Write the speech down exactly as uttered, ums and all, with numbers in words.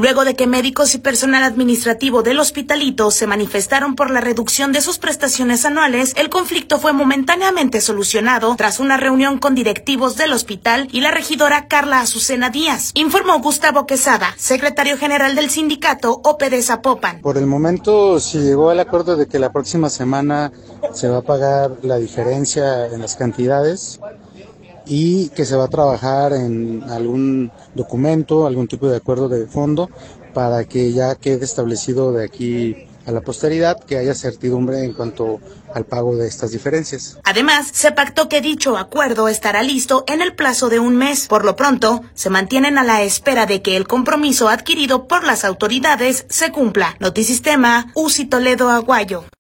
Luego de que médicos y personal administrativo del Hospitalito se manifestaron por la reducción de sus prestaciones anuales, el conflicto fue momentáneamente solucionado tras una reunión con directivos del hospital y la regidora Carla Azucena Díaz, informó Gustavo Quesada, secretario general del sindicato O P de Zapopan. Por el momento se llegó al acuerdo de que la próxima semana se va a pagar la diferencia en las cantidades y que se va a trabajar en algún documento, algún tipo de acuerdo de fondo para que ya quede establecido de aquí a la posteridad, que haya certidumbre en cuanto al pago de estas diferencias. Además, se pactó que dicho acuerdo estará listo en el plazo de un mes. Por lo pronto, se mantienen a la espera de que el compromiso adquirido por las autoridades se cumpla. Notisistema, Uzi Toledo Aguayo.